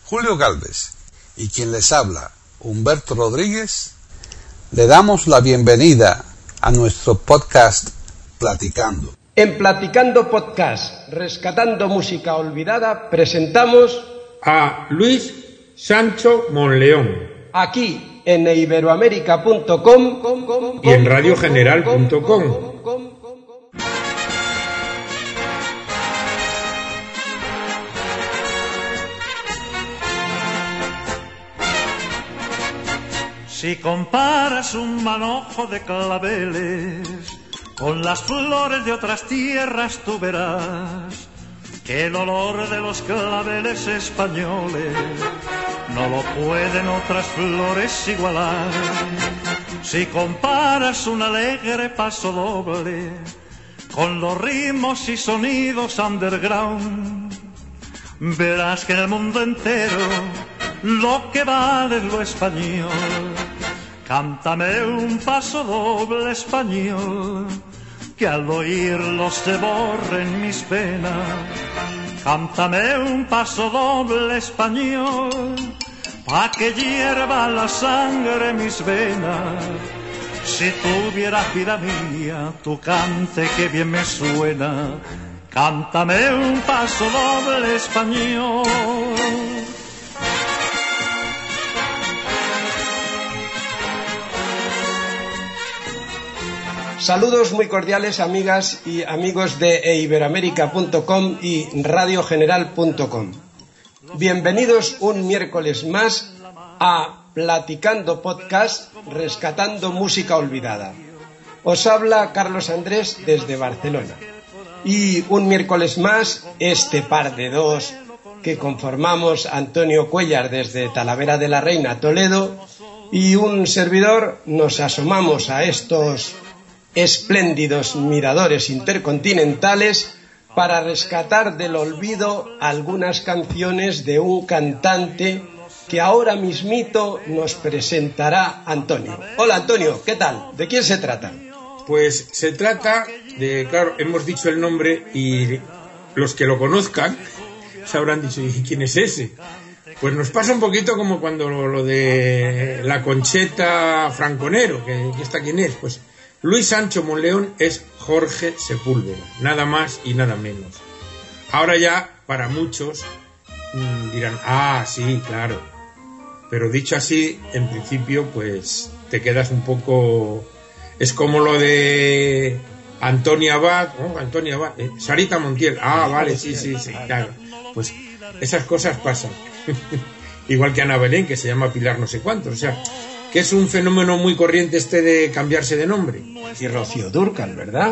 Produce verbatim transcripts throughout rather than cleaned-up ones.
Julio Galvez y quien les habla, Humberto Rodríguez, le damos la bienvenida a nuestro podcast Platicando. En Platicando Podcast, rescatando música olvidada, presentamos a Luis Sancho Monleón. Aquí en iberoamérica punto com y en radio general punto com. Si comparas un manojo de claveles con las flores de otras tierras, tú verás que el olor de los claveles españoles no lo pueden otras flores igualar. Si comparas un alegre paso doble con los ritmos y sonidos underground, verás que en el mundo entero lo que vale es lo español. Cántame un paso doble español, que al oírlo se borren mis venas. Cántame un paso doble español, pa' que hierva la sangre mis venas. Si tuvieras vida mía, tu cante que bien me suena. Cántame un paso doble español. Saludos muy cordiales, amigas y amigos de iberoamérica punto com y radio general punto com. Bienvenidos un miércoles más a Platicando Podcast, rescatando música olvidada. Os habla Carlos Andrés desde Barcelona. Y un miércoles más, este par de dos que conformamos Antonio Cuellar desde Talavera de la Reina, Toledo, y un servidor, nos asomamos a estos espléndidos miradores intercontinentales para rescatar del olvido algunas canciones de un cantante que ahora mismito nos presentará Antonio. Hola Antonio, ¿qué tal? ¿De quién se trata? Pues se trata de, claro, hemos dicho el nombre y los que lo conozcan se habrán dicho, ¿y quién es ese? Pues nos pasa un poquito como cuando lo, lo de la Concheta Franconero, que, que está quién es, pues Luis Sancho Monleón es Jorge Sepúlveda, nada más y nada menos. Ahora ya, para muchos, mmm, dirán, ah, sí, claro. Pero dicho así, en principio, pues te quedas un poco... Es como lo de Antonia Abad, ¿no? Antonia Abad, ¿eh? Sarita Montiel, ah, vale, sí, sí, sí, claro. Pues esas cosas pasan. Igual que Ana Belén, que se llama Pilar no sé cuántos, o sea... que es un fenómeno muy corriente este de cambiarse de nombre. Y Rocío Dúrcal, ¿verdad?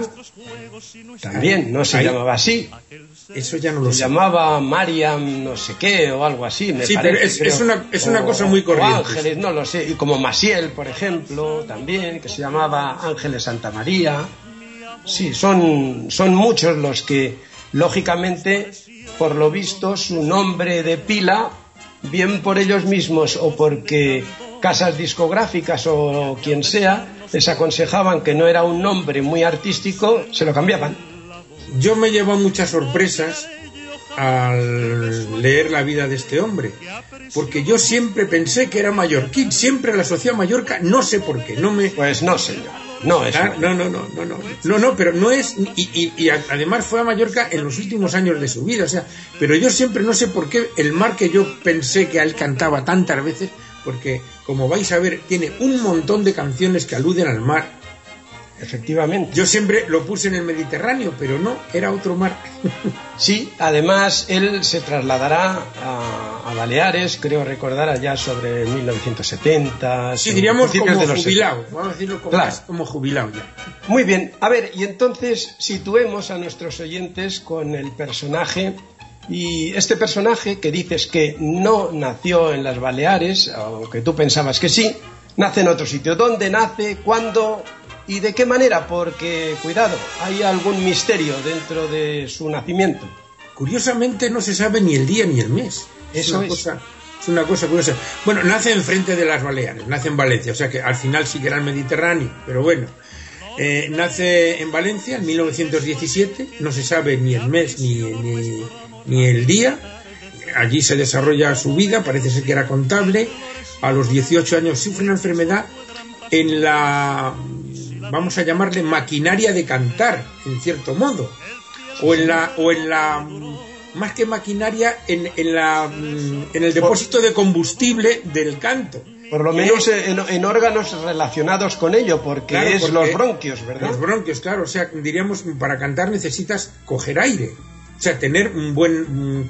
También, no se Ahí, llamaba así. Eso ya no lo se sé. llamaba Mariam no sé qué o algo así, me sí, parece. pero es, pero, es una, es una o, cosa muy corriente. O Ángeles, no lo sé. Y como Maciel, por ejemplo, también, que se llamaba Ángeles Santa María. Sí, son, son muchos los que, lógicamente, por lo visto, su nombre de pila, bien por ellos mismos o porque casas discográficas o quien sea les aconsejaban que no era un nombre muy artístico, se lo cambiaban. Yo me llevo muchas sorpresas al leer la vida de este hombre, porque yo siempre pensé que era mallorquín, siempre la asocié a Mallorca, no sé por qué, no me... Pues no, señor, no es... Ah, no, no, no, no, no, no, no, pero no es... Y, y, y además fue a Mallorca en los últimos años de su vida, o sea, pero yo siempre no sé por qué el mar que yo pensé que él cantaba tantas veces, porque, como vais a ver, tiene un montón de canciones que aluden al mar. Efectivamente. Yo siempre lo puse en el Mediterráneo, pero no, era otro mar. Sí, además él se trasladará a, a Baleares, creo recordar, allá sobre mil novecientos setenta. Sí, diríamos como jubilado, vamos a decirlo como, claro. como jubilado ya. Muy bien, a ver, y entonces situemos a nuestros oyentes con el personaje. Y este personaje que dices que no nació en las Baleares, aunque tú pensabas que sí, nace en otro sitio. ¿Dónde nace? ¿Cuándo? ¿Y de qué manera? Porque, cuidado, hay algún misterio dentro de su nacimiento. Curiosamente no se sabe ni el día ni el mes. Es Eso una es. Cosa, es una cosa curiosa. Bueno, nace enfrente de las Baleares, nace en Valencia, o sea que al final sí que era el Mediterráneo, pero bueno. Eh, nace en Valencia en mil novecientos diecisiete, no se sabe ni el mes ni, ni, ni el día. allí se desarrolla su vida, parece ser que era contable. A los dieciocho años sufre una enfermedad en la, vamos a llamarle maquinaria de cantar, en cierto modo, o en la, o en la más que maquinaria, en, en la en el depósito de combustible del canto. Por lo menos en, en órganos relacionados con ello, porque claro, es porque los bronquios, ¿verdad? Los bronquios, claro. O sea, diríamos, para cantar necesitas coger aire. O sea, tener un buen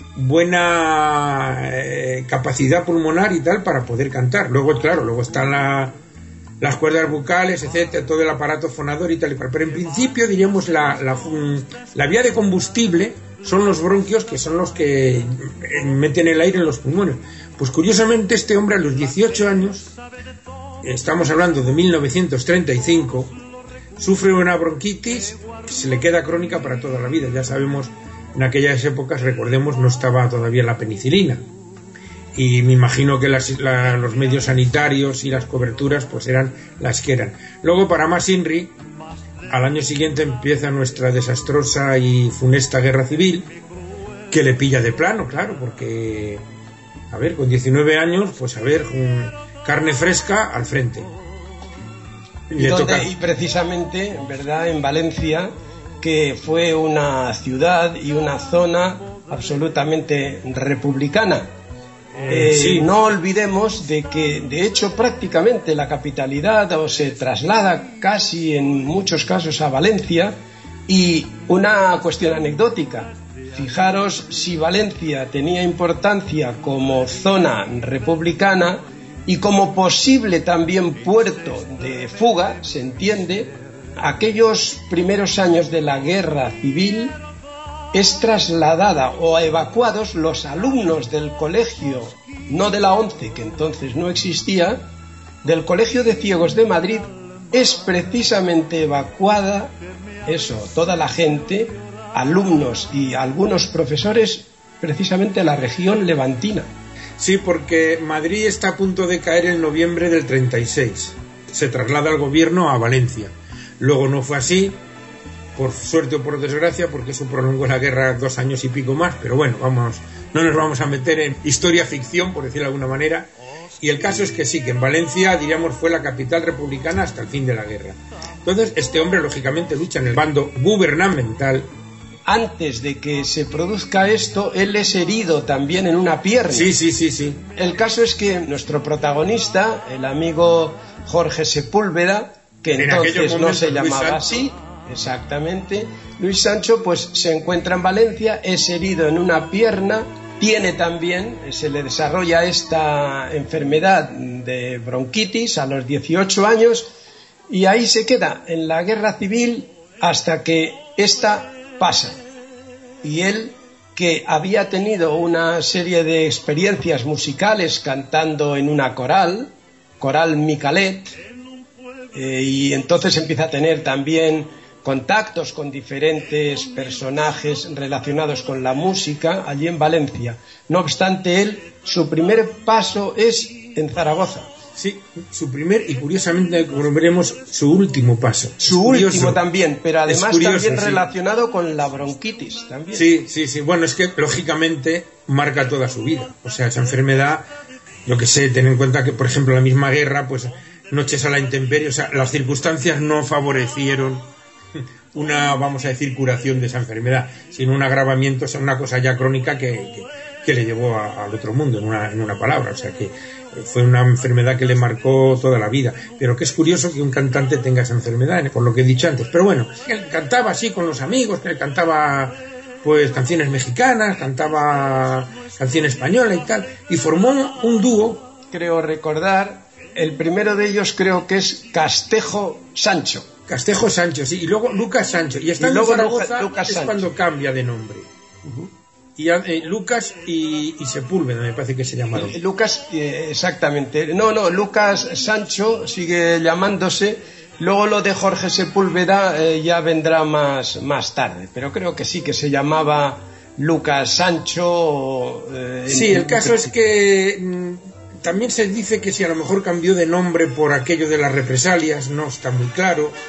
buena eh, capacidad pulmonar y tal para poder cantar. Luego, claro, luego están la, las cuerdas bucales, etcétera, todo el aparato fonador y tal y cual. Pero en principio, diríamos, la, la, la vía de combustible son los bronquios, que son los que meten el aire en los pulmones. Pues curiosamente este hombre a los dieciocho años, estamos hablando de mil novecientos treinta y cinco, sufre una bronquitis que se le queda crónica para toda la vida. Ya sabemos, en aquellas épocas, recordemos, no estaba todavía la penicilina, y me imagino que las, la, los medios sanitarios y las coberturas pues eran las que eran. Luego, para más Inri, al año siguiente empieza nuestra desastrosa y funesta guerra civil, que le pilla de plano, claro, porque, a ver, con diecinueve años, pues a ver, carne fresca al frente. Y, donde, toca... y precisamente, ¿verdad?, en Valencia, que fue una ciudad y una zona absolutamente republicana. Eh, sí. No olvidemos de que, de hecho, prácticamente la capitalidad o se traslada casi en muchos casos a Valencia. Y una cuestión anecdótica: fijaros si Valencia tenía importancia como zona republicana y como posible también puerto de fuga, se entiende, aquellos primeros años de la guerra civil es trasladada o evacuados los alumnos del colegio, no de la ONCE, que entonces no existía, del Colegio de Ciegos de Madrid, es precisamente evacuada, eso, toda la gente, alumnos y algunos profesores, precisamente a la región levantina. Sí, porque Madrid está a punto de caer en noviembre del treinta y seis. Se traslada el gobierno a Valencia. Luego no fue así, por suerte o por desgracia, porque eso prolongó la guerra dos años y pico más, pero bueno, vamos, no nos vamos a meter en historia ficción, por decirlo de alguna manera. Y el caso es que sí, que en Valencia, diríamos, fue la capital republicana hasta el fin de la guerra. Entonces, este hombre, lógicamente, lucha en el bando gubernamental. Antes de que se produzca esto, él es herido también en una pierna. Sí, sí, sí, sí. El caso es que nuestro protagonista, el amigo Jorge Sepúlveda, que en entonces no se llamaba así, exactamente, Luis Sancho, pues se encuentra en Valencia, es herido en una pierna, tiene también, se le desarrolla esta enfermedad de bronquitis a los dieciocho años, y ahí se queda en la guerra civil hasta que esta pasa. Y él, que había tenido una serie de experiencias musicales cantando en una coral, Coral Micalet, eh, y entonces empieza a tener también contactos con diferentes personajes relacionados con la música allí en Valencia. No obstante, él, su primer paso es en Zaragoza. Sí, su primer y curiosamente veremos su último paso. Su último también, pero además curioso, también sí, relacionado con la bronquitis también. Sí, sí, sí. Bueno, es que lógicamente marca toda su vida. O sea, esa enfermedad, yo que sé, ten en cuenta que, por ejemplo, la misma guerra, pues noches a la intemperie, o sea, las circunstancias no favorecieron una, vamos a decir, curación de esa enfermedad, sino un agravamiento, o sea, una cosa ya crónica que, que, que le llevó a, al otro mundo, en una, en una palabra. O sea, que fue una enfermedad que le marcó toda la vida. Pero que es curioso que un cantante tenga esa enfermedad, por lo que he dicho antes. Pero bueno, él cantaba así con los amigos, que él cantaba pues canciones mexicanas, cantaba canción española y tal, y formó un dúo. Creo recordar, el primero de ellos creo que es Castejo Sancho. Castejo Sancho, sí, y luego Lucas Sancho. Y estando en Zaragoza Lucas es Sancho. Cuando cambia de nombre. Uh-huh. Y eh, Lucas y, y Sepúlveda, me parece que se llamaron. Eh, Lucas, eh, exactamente. No, no, Lucas Sancho sigue llamándose. Luego lo de Jorge Sepúlveda eh, ya vendrá más, más tarde. Pero creo que sí que se llamaba Lucas Sancho. Eh, sí, en, el caso en... es que mmm, también se dice que si a lo mejor cambió de nombre por aquello de las represalias, no está muy claro.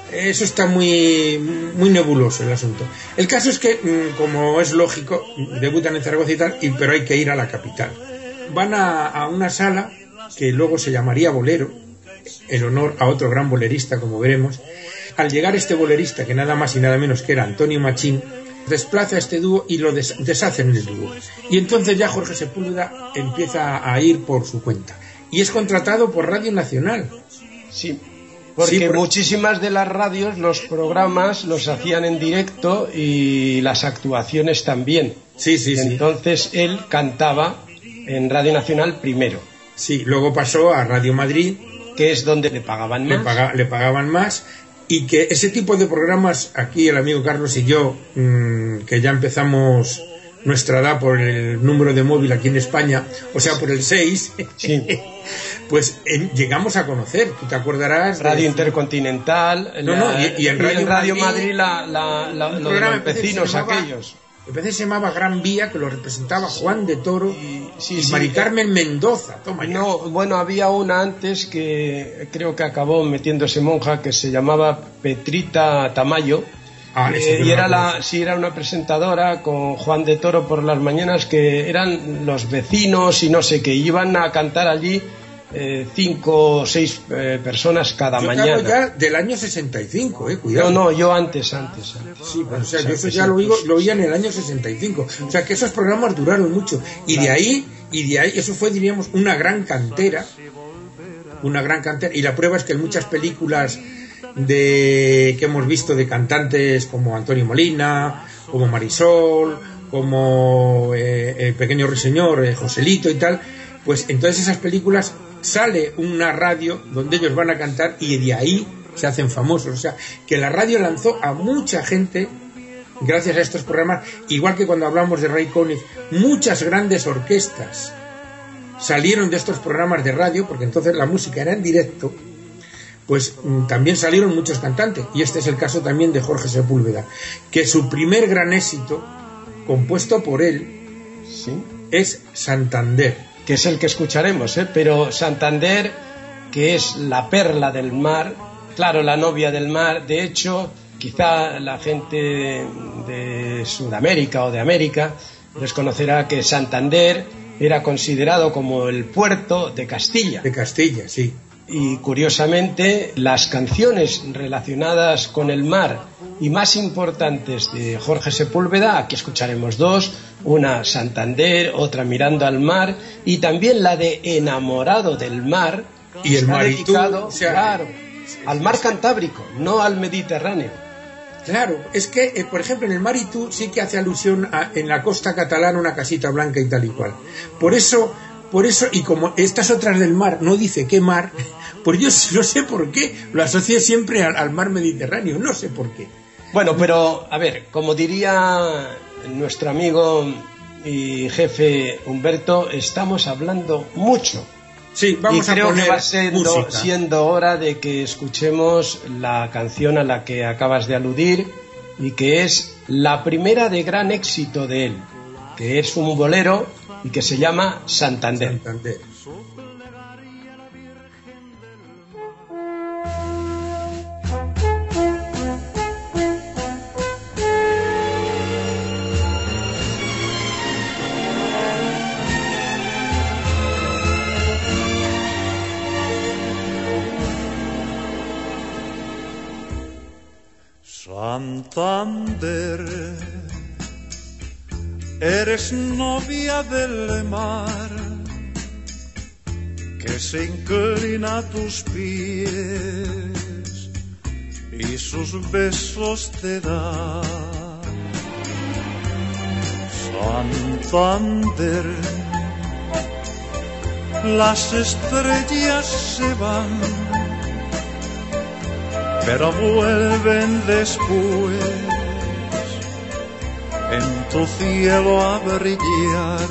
eso está muy, muy nebuloso el asunto. El caso es que, como es lógico, debutan en Zaragoza y tal, y, pero hay que ir a la capital. Van a, a una sala que luego se llamaría Bolero, en honor a otro gran bolerista, como veremos. Al llegar este bolerista, que nada más y nada menos que era Antonio Machín, desplaza a este dúo y lo des- deshacen el dúo. Y entonces ya Jorge Sepúlveda empieza a ir por su cuenta. Y es contratado por Radio Nacional. Sí, porque sí, por... muchísimas de las radios, los programas los hacían en directo y las actuaciones también. Sí, sí, entonces sí. él cantaba en Radio Nacional primero. Sí, luego pasó a Radio Madrid, que es donde le pagaban más. Le, paga, le pagaban más, y que ese tipo de programas, aquí el amigo Carlos y yo, mmm, que ya empezamos nuestra edad por el número de móvil aquí en España, o sea, por el seis, sí. Pues en, llegamos a conocer, tú te acordarás. Radio de... Intercontinental, no, la, no, y, y en Radio, y en Radio Madrid, Madrid la, la, la, lo de los vecinos llamaba, aquellos. Empecé se llamaba Gran Vía, que lo representaba Juan de Toro y, sí, y sí, Mari Carmen Mendoza. Toma ya. No, bueno, había una antes que creo que acabó metiéndose monja, que se llamaba Petrita Tamayo. Ah, eh, y era la, sí, era una presentadora con Juan de Toro por las mañanas, que eran los vecinos y no sé qué, iban a cantar allí eh, cinco o seis eh, personas cada yo mañana. Yo ya del año sesenta y cinco, eh, cuidado. No, no, yo antes, antes. antes. Sí, pues, o sea, yo eso ya lo oigo, lo oía en el año sesenta y cinco. O sea, que esos programas duraron mucho. Y claro. de ahí, y de ahí, eso fue, diríamos, una gran cantera. Una gran cantera. Y la prueba es que en muchas películas de que hemos visto de cantantes como Antonio Molina, como Marisol, como eh, el pequeño ruiseñor, eh, Joselito y tal, pues entonces esas películas sale una radio donde ellos van a cantar y de ahí se hacen famosos. O sea, que la radio lanzó a mucha gente gracias a estos programas, igual que cuando hablamos de Ray Conniff, muchas grandes orquestas salieron de estos programas de radio, porque entonces la música era en directo. Pues también salieron muchos cantantes, y este es el caso también de Jorge Sepúlveda, que su primer gran éxito, compuesto por él, ¿sí?, es Santander, que es el que escucharemos, ¿eh? Pero Santander, que es la perla del mar, claro, la novia del mar. De hecho, quizá la gente de Sudamérica o de América desconocerá que Santander era considerado como el puerto de Castilla. De Castilla, sí. Y curiosamente, las canciones relacionadas con el mar y más importantes de Jorge Sepúlveda, aquí escucharemos dos, una Santander, otra Mirando al mar, y también la de Enamorado del mar, y el mar dedicado, o sea, claro, al mar Cantábrico, no al Mediterráneo. Claro, es que, eh, por ejemplo, en el Maritú sí que hace alusión a, en la costa catalana, una casita blanca y tal y cual. Por eso, por eso, y como estas otras del mar no dice qué mar, pues yo no sé por qué lo asocié siempre al, al mar Mediterráneo, no sé por qué. Bueno, pero, a ver, como diría nuestro amigo y jefe Humberto, estamos hablando mucho. Sí, vamos y creo a poner que va siendo, siendo hora de que escuchemos la canción a la que acabas de aludir, y que es la primera de gran éxito de él, que es un bolero y que se llama Santander. Santander. Santander, eres novia del mar que se inclina a tus pies y sus besos te da. Santander, las estrellas se van, pero vuelven después en tu cielo a brillar.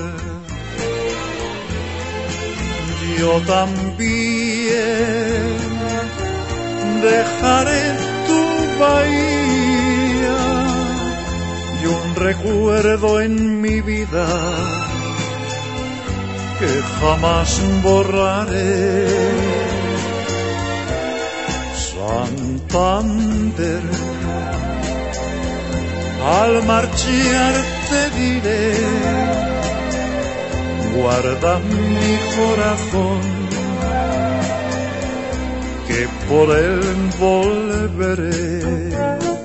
Yo también dejaré tu bahía y un recuerdo en mi vida que jamás borraré. Santander, al marchar te diré, guarda mi corazón, que por él volveré.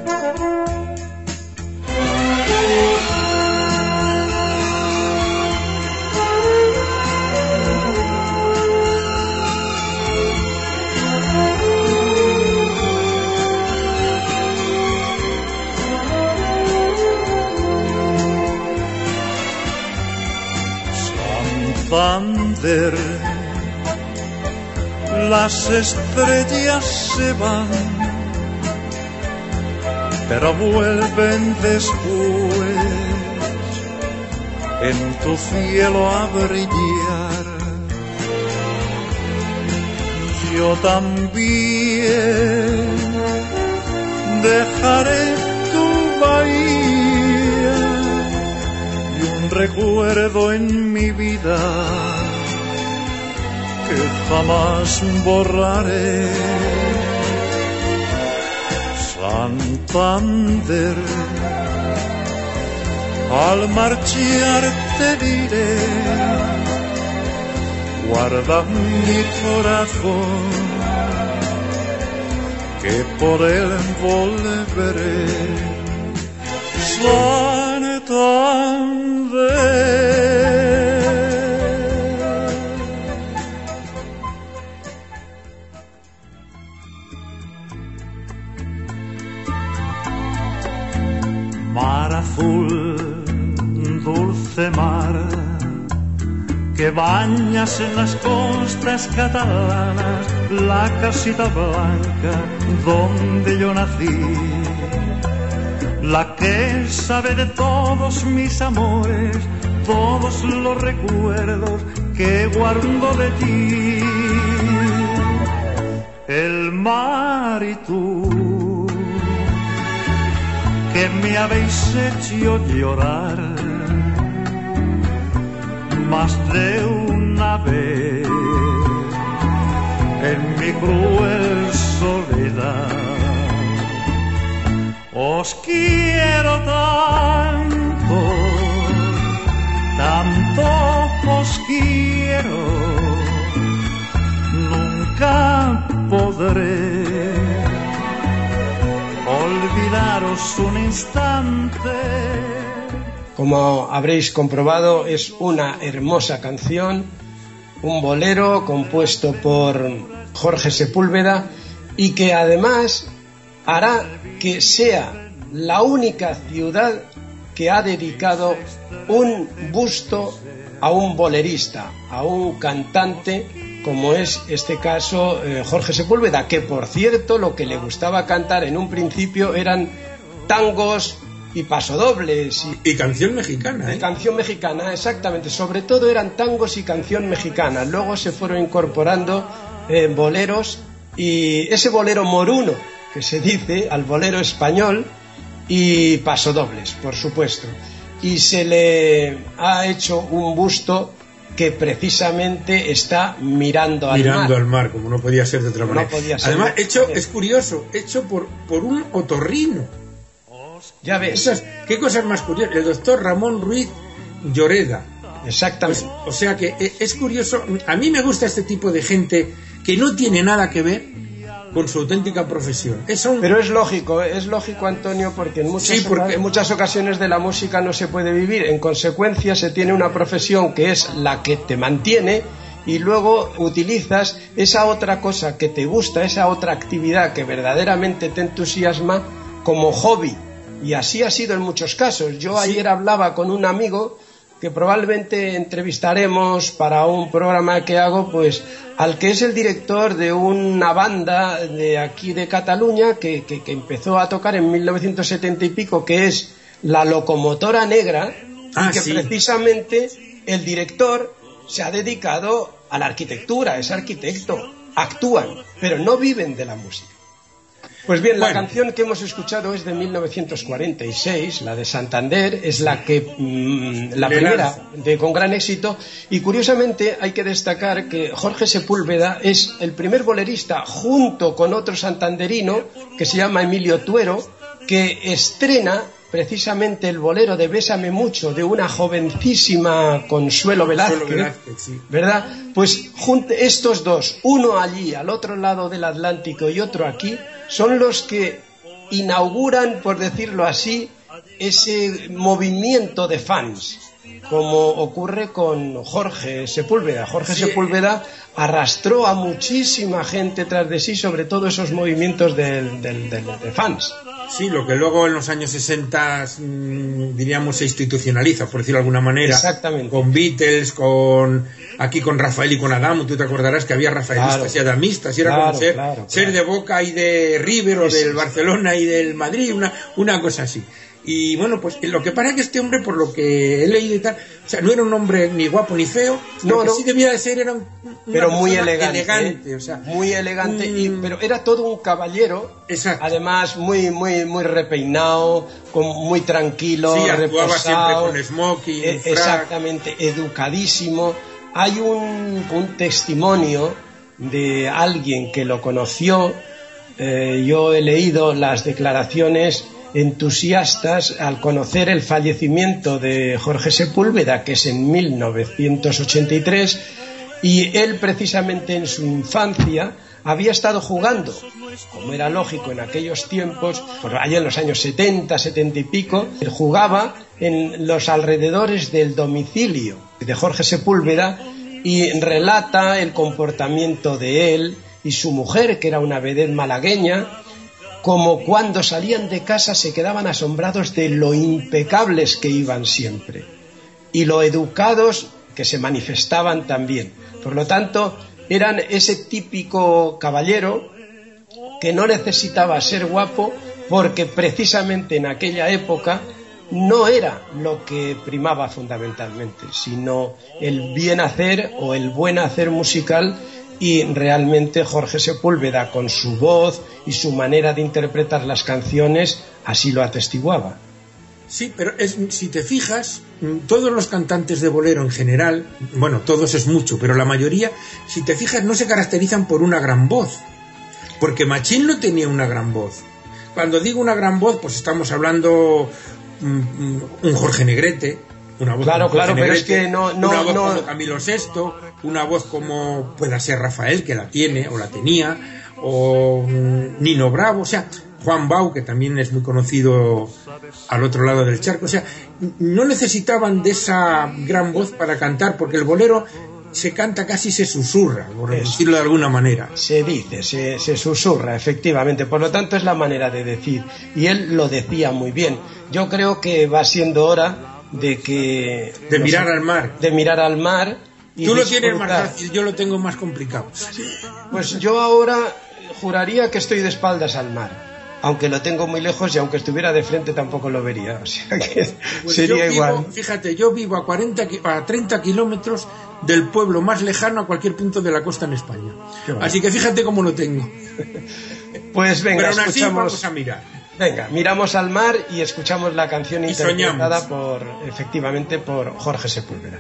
Santander, las estrellas se van, pero vuelven después en tu cielo a brillar. Yo también dejaré tu bahía y un recuerdo en mi vida que jamás borraré. Santander, al marchar te diré, guarda mi corazón, que por él volveré. Santander. Mar azul, dulce mar, que bañas en las costas catalanas, la casita blanca donde yo nací, la que sabe de todos mis amores, todos los recuerdos que guardo de ti. El mar y tú, que me habéis hecho llorar más de una vez en mi cruel soledad. Os quiero tanto, tanto os quiero, nunca podré olvidaros un instante. Como habréis comprobado, es una hermosa canción, un bolero compuesto por Jorge Sepúlveda y que además hará que sea la única ciudad que ha dedicado un busto a un bolerista, a un cantante como es este caso eh, Jorge Sepúlveda, que por cierto lo que le gustaba cantar en un principio eran tangos y pasodobles y, y canción mexicana, ¿eh? Y canción mexicana, exactamente, sobre todo eran tangos y canción mexicana. Luego se fueron incorporando eh, boleros y ese bolero moruno que se dice al bolero español y pasodobles, por supuesto, y se le ha hecho un busto que precisamente está mirando al mirando mar. Mirando al mar, como no podía ser de otra manera. No podía ser. Además, hecho, es curioso, hecho por, por un otorrino. Ya ves. Esas, qué cosas más curiosas. El doctor Ramón Ruiz Lloreda. Exactamente. Pues, o sea que es curioso. A mí me gusta este tipo de gente que no tiene nada que ver con su auténtica profesión. Es un... Pero es lógico, es lógico, Antonio, porque en muchas, sí, porque... en muchas ocasiones de la música no se puede vivir. En consecuencia, se tiene una profesión que es la que te mantiene y luego utilizas esa otra cosa que te gusta, esa otra actividad que verdaderamente te entusiasma como hobby. Y así ha sido en muchos casos. Yo sí. ayer hablaba con un amigo que probablemente entrevistaremos para un programa que hago, pues al que es el director de una banda de aquí de Cataluña que, que, que empezó a tocar en mil novecientos setenta y pico, que es La Locomotora Negra, ah, y que sí. precisamente el director se ha dedicado a la arquitectura, es arquitecto, actúan, pero no viven de la música. Pues bien, la Bueno. canción que hemos escuchado es de mil novecientos cuarenta y seis, la de Santander, es la que mmm, la Le primera lanza. de con gran éxito, y curiosamente hay que destacar que Jorge Sepúlveda es el primer bolerista junto con otro santanderino que se llama Emilio Tuero, que estrena precisamente el bolero de Bésame mucho de una jovencísima Consuelo Velázquez, Consuelo Velázquez, sí. ¿verdad? Pues junte estos dos, uno allí al otro lado del Atlántico y otro aquí, son los que inauguran, por decirlo así, ese movimiento de fans, como ocurre con Jorge Sepúlveda. Jorge Sí. Sepúlveda arrastró a muchísima gente tras de sí, sobre todo esos movimientos del- del- del- de fans. Sí, lo que luego en los años sesenta mmm, diríamos se institucionaliza, por decirlo de alguna manera. Exactamente. Con Beatles, con aquí con Rafael y con Adamo. Tú te acordarás que había rafaelistas Claro. y adamistas, y era Claro, como ser, claro, ser claro. de Boca y de River o Sí, del sí. Barcelona y del Madrid, una, una cosa así. Y bueno, pues lo que pasa es que este hombre, por lo que he leído y tal, o sea, no era un hombre ni guapo ni feo, No, lo que no. sí debía de ser era un, una Pero muy persona elegante, elegante, ¿eh? o sea, muy elegante, y, mm, pero era todo un caballero, Exacto. además muy muy muy repeinado, con, muy tranquilo, Sí, actuaba reposado, siempre con smoking, eh, frac. exactamente, educadísimo. Hay un, un testimonio de alguien que lo conoció, eh, yo he leído las declaraciones entusiastas al conocer el fallecimiento de Jorge Sepúlveda, que es en mil novecientos ochenta y tres, y él precisamente en su infancia había estado jugando, como era lógico en aquellos tiempos, por allá en los años setenta, setenta y pico, él jugaba en los alrededores del domicilio de Jorge Sepúlveda y relata el comportamiento de él y su mujer, que era una vedette malagueña, como cuando salían de casa se quedaban asombrados de lo impecables que iban siempre y lo educados que se manifestaban también. Por lo tanto, eran ese típico caballero que no necesitaba ser guapo, porque precisamente en aquella época no era lo que primaba fundamentalmente, sino el bien hacer o el buen hacer musical. Y realmente Jorge Sepúlveda, con su voz y su manera de interpretar las canciones, así lo atestiguaba. Sí, pero es, si te fijas, todos los cantantes de bolero en general, bueno, todos es mucho, pero la mayoría, si te fijas, no se caracterizan por una gran voz, porque Machín no tenía una gran voz. Cuando digo una gran voz, pues estamos hablando um, un Jorge Negrete, una voz Claro, como Jorge claro, pero Negrete, es que no- no- una voz no- como Camilo sexto, una voz como pueda ser Rafael, que la tiene o la tenía, o um, Nino Bravo, o sea, Juan Bau, que también es muy conocido al otro lado del charco, o sea, no necesitaban de esa gran voz para cantar, porque el bolero se canta casi se susurra, por Eso. decirlo de alguna manera. Se dice, se, se susurra, efectivamente. Por lo tanto, es la manera de decir. Y él lo decía muy bien. Yo creo que va siendo hora de que... De mirar al mar. De mirar al mar. Y Tú lo tienes más disfrutar. fácil, yo lo tengo más complicado. Pues yo ahora juraría que estoy de espaldas al mar. Aunque lo tengo muy lejos y aunque estuviera de frente tampoco lo vería. O sea que Pues sería yo vivo, igual. fíjate, yo vivo a cuarenta, ki- a treinta kilómetros del pueblo más lejano a cualquier punto de la costa en España. Qué bueno. Así que fíjate cómo lo tengo. Pues venga, Pero aún así escuchamos... vamos a mirar. Venga, miramos al mar y escuchamos la canción Y interpretada soñamos. por, efectivamente, por Jorge Sepúlveda.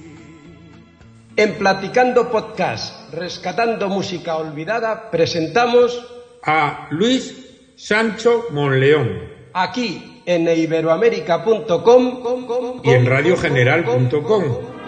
En Platicando Podcast, rescatando música olvidada, presentamos A Luis Sancho Monleón aquí en iberoamérica punto com y en radiogeneral punto com.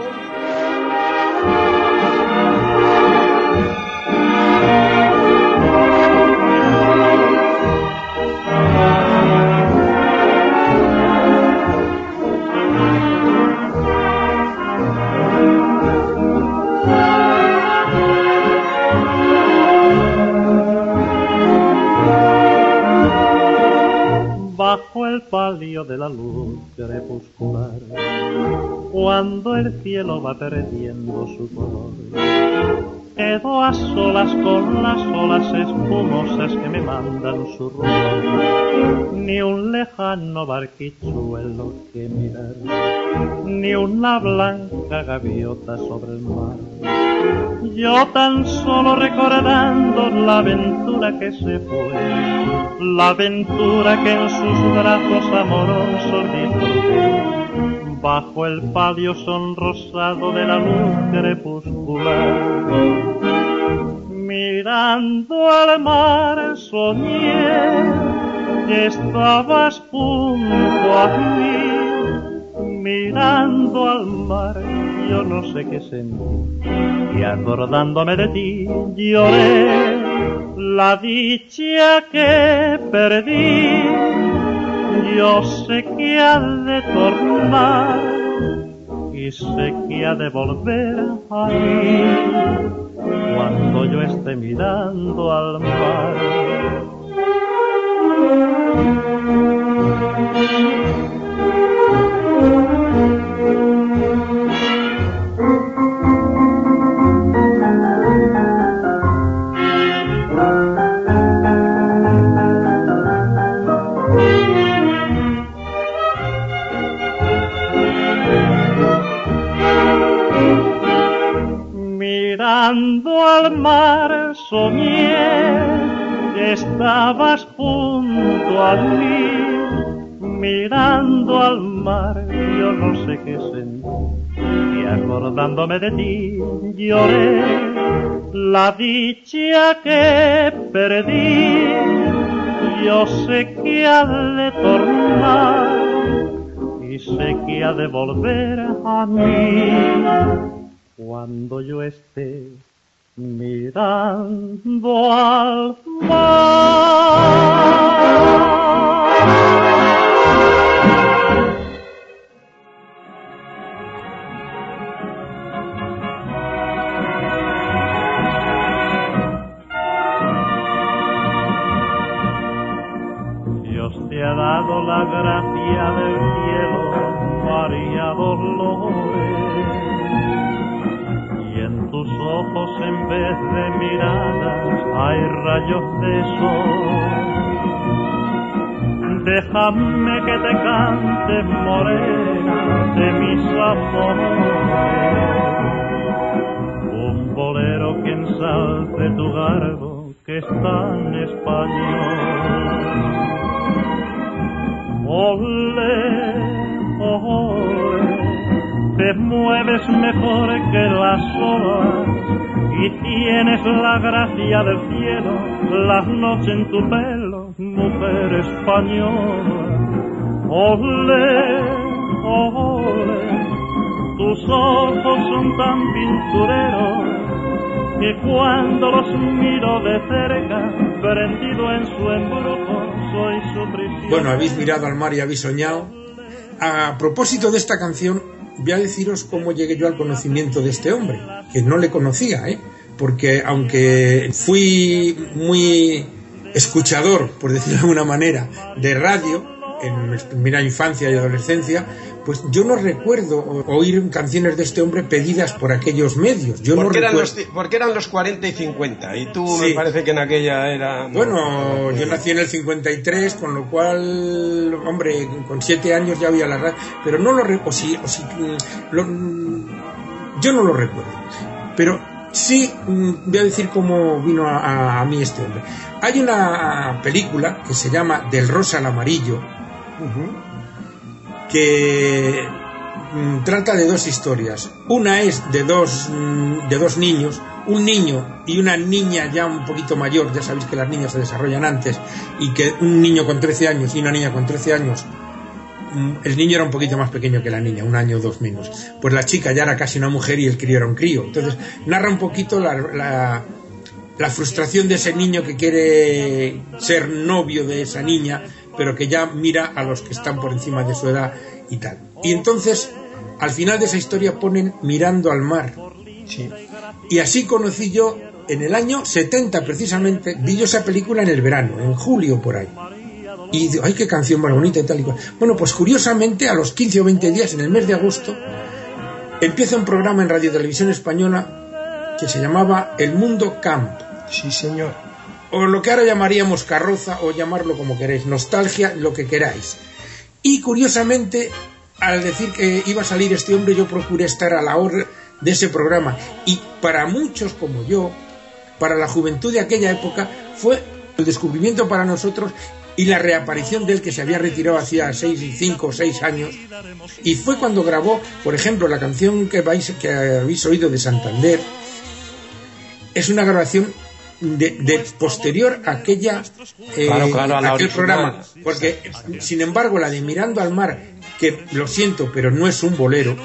Bajo el palio de la luz crepuscular, cuando el cielo va perdiendo su color, quedo a solas con las olas espumosas que me mandan su rumor. Ni un lejano barquichuelo que mirar, ni una blanca gaviota sobre el mar. yo tan solo recordando la aventura que se fue, la aventura que en sus brazos amorosos disfruté, bajo el palio sonrosado de la luz crepuscular. Mirando al mar soñé que estabas junto a mí, mirando al mar yo no sé qué sentí, y acordándome de ti lloré la dicha que perdí. Yo sé que ha de tornar y sé que ha de volver a mí cuando yo esté mirando al mar. Mirando al mar soñé que estabas junto a mí, mirando al mar yo no sé qué sentí, y acordándome de ti lloré la dicha que perdí. Yo sé que ha de tornar y sé que ha de volver a mí cuando yo esté mirando al mar. Dios te ha dado la gracia del cielo, María Dolores, en tus ojos en vez de miradas hay rayos de sol. Déjame que te cante, morena, de mis amores, un bolero que ensalce tu garbo que es tan español. Ole, ole, te mueves mejor que las olas y tienes la gracia del cielo, las noches en tu pelo, mujer española. Ole, ole, tus ojos son tan pintureros que cuando los miro de cerca, prendido en su embrujo, soy su prisión. Bueno, habéis mirado al mar y habéis soñado. A propósito de esta canción, voy a deciros cómo llegué yo al conocimiento de este hombre, que no le conocía, ¿eh? Porque aunque fui muy escuchador, por decirlo de alguna manera, de radio en mi primera infancia y adolescencia, pues yo no recuerdo oír canciones de este hombre pedidas por aquellos medios. Yo porque, no eran recuerdo... los, porque eran los cuarenta y cincuenta, y tú sí. Me parece que en aquella era... Bueno, no, no, yo nací en el cincuenta y tres, con lo cual, hombre, con siete años ya había la radio, pero no lo recuerdo, si, o si, lo, yo no lo recuerdo, pero sí voy a decir cómo vino a, a, a mí este hombre. Hay una película que se llama Del rosa al amarillo, uh-huh. que mm, trata de dos historias. Una es de dos, mm, de dos niños, un niño y una niña ya un poquito mayor. Ya sabéis que las niñas se desarrollan antes, y que un niño con trece años y una niña con trece años, mm, el niño era un poquito más pequeño que la niña, un año o dos menos. Pues la chica ya era casi una mujer y el crío era un crío. Entonces narra un poquito la, la, la frustración de ese niño que quiere ser novio de esa niña, pero que ya mira a los que están por encima de su edad y tal. Y entonces, al final de esa historia ponen mirando al mar. Sí. Y así conocí yo, en el año setenta precisamente, vi yo esa película en el verano, en julio por ahí. Y digo, ay, qué canción más bonita y tal y cual. Bueno, pues curiosamente, a los quince o veinte días, en el mes de agosto, empieza un programa en Radio Televisión Española que se llamaba El Mundo Camp. Sí, señor. O lo que ahora llamaríamos carroza, o llamarlo como queréis, nostalgia, lo que queráis. Y curiosamente, al decir que iba a salir este hombre, yo procuré estar a la hora de ese programa. Y para muchos como yo, para la juventud de aquella época, fue el descubrimiento para nosotros y la reaparición de él, que se había retirado hacía seis, cinco o seis años. Y fue cuando grabó, por ejemplo, la canción que, vais, que habéis oído de Santander. Es una grabación de, de posterior a aquella eh, claro, claro, a la aquel original. programa, porque sin embargo la de Mirando al Mar, que lo siento pero no es un bolero,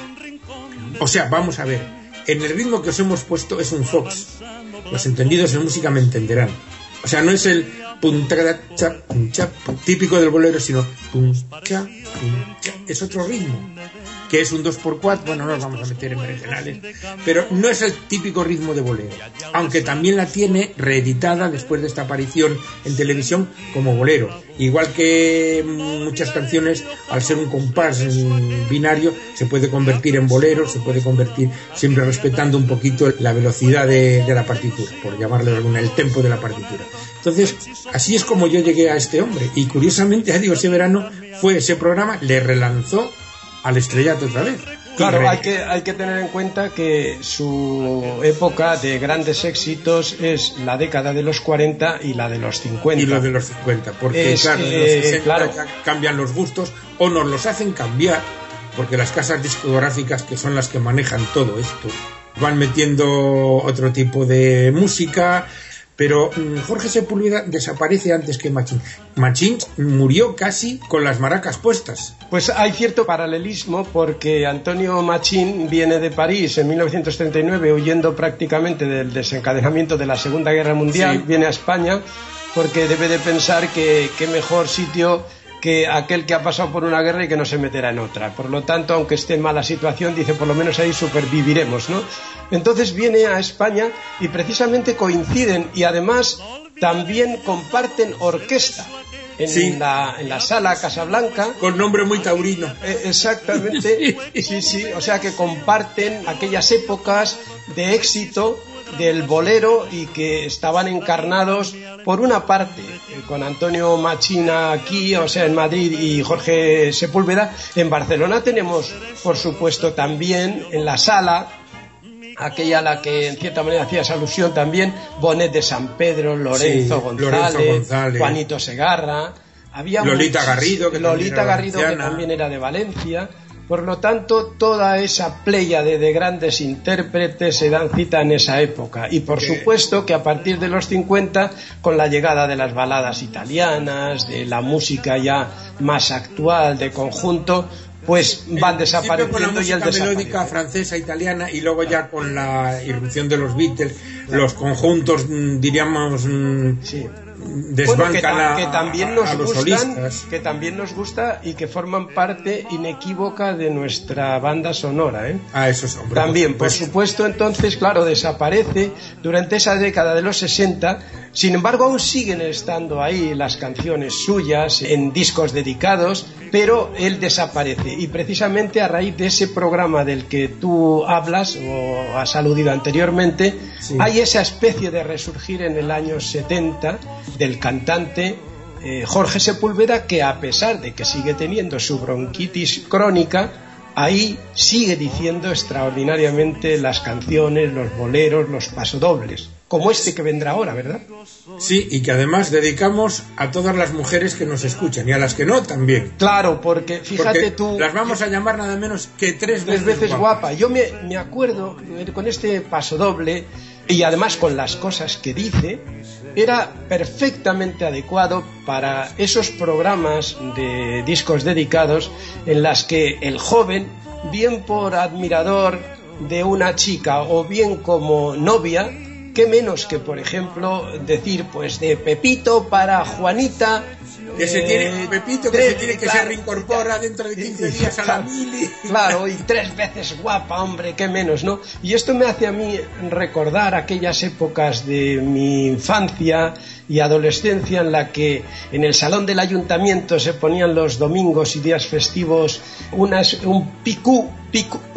o sea, vamos a ver, en el ritmo que os hemos puesto es un fox, los entendidos en música me entenderán, o sea, no es el punta cha, puncha, típico del bolero, sino puncha, puncha, es otro ritmo, que es un dos por cuatro, bueno, no nos vamos a meter en regionales, pero no es el típico ritmo de bolero, aunque también la tiene reeditada después de esta aparición en televisión como bolero, igual que muchas canciones, al ser un compás binario, se puede convertir en bolero, se puede convertir siempre respetando un poquito la velocidad de, de la partitura, por llamarle alguna, el tempo de la partitura. Entonces, así es como yo llegué a este hombre, y curiosamente, ya digo, ese verano fue ese programa, le relanzó al estrellato otra vez. Claro, hay que, hay que tener en cuenta que su época de grandes éxitos es la década de los cuarenta y la de los cincuenta. Y la de los cincuenta, porque es, claro, eh, en los sesenta claro. cambian los gustos o nos los hacen cambiar, porque las casas discográficas, que son las que manejan todo esto, van metiendo otro tipo de música. Pero Jorge Sepúlveda desaparece antes que Machín. Machín murió casi con las maracas puestas. Pues hay cierto paralelismo, porque Antonio Machín viene de París en mil novecientos treinta y nueve, huyendo prácticamente del desencadenamiento de la Segunda Guerra Mundial. Sí. Viene a España porque debe de pensar que qué mejor sitio que aquel que ha pasado por una guerra y que no se meterá en otra. Por lo tanto, aunque esté en mala situación, dice, por lo menos ahí superviviremos, ¿no? Entonces viene a España y precisamente coinciden, y además también comparten orquesta en, sí. la, en la sala Casablanca. Con nombre muy taurino. Eh, exactamente, sí. sí, sí, o sea que comparten aquellas épocas de éxito del bolero y que estaban encarnados por una parte con Antonio Machina aquí, o sea en Madrid, y Jorge Sepúlveda en Barcelona. Tenemos por supuesto también en la sala aquella a la que en cierta manera hacías alusión también, Bonet de San Pedro, Lorenzo, sí, González, Lorenzo González, Juanito Segarra, había Lolita muchos, Garrido, que Lolita Garrido que también era de Valencia. Por lo tanto, toda esa pléyade de grandes intérpretes se dan cita en esa época. Y por supuesto que a partir de los cincuenta, con la llegada de las baladas italianas, de la música ya más actual, de conjunto, pues van desapareciendo. Con la música y el melódica francesa, italiana, y luego ya con la irrupción de los Beatles, los conjuntos, diríamos, sí. desbancan bueno, que, que también nos a, a los gustan, solistas. Que también nos gusta y que forman parte inequívoca de nuestra banda sonora, ¿eh? Ah, eso es, hombre, también, por supuesto. por supuesto, entonces, claro, desaparece durante esa década de los sesenta. Sin embargo, aún siguen estando ahí las canciones suyas en discos dedicados, pero él desaparece. Y precisamente a raíz de ese programa del que tú hablas o has aludido anteriormente, sí. hay esa especie de resurgir en el año setenta del cantante eh, Jorge Sepúlveda, que a pesar de que sigue teniendo su bronquitis crónica, ahí sigue diciendo extraordinariamente las canciones, los boleros, los pasodobles, como este que vendrá ahora, ¿verdad? Sí, y que además dedicamos a todas las mujeres que nos escuchan, y a las que no también. Claro, porque fíjate porque tú... las vamos a llamar nada menos que tres, tres veces, veces guapa. guapa. Yo me, me acuerdo, con este pasodoble, y además con las cosas que dice, era perfectamente adecuado para esos programas de discos dedicados en las que el joven, bien por admirador de una chica o bien como novia, qué menos que, por ejemplo, decir, pues de Pepito para Juanita, que se tiene, Pepito, que tres, se tiene que claro, se reincorpora dentro de quince días a la mili. Claro, y tres veces guapa, hombre, qué menos, ¿no? Y esto me hace a mí recordar aquellas épocas de mi infancia y adolescencia en la que en el salón del ayuntamiento se ponían los domingos y días festivos unas, un pick-up, pick-up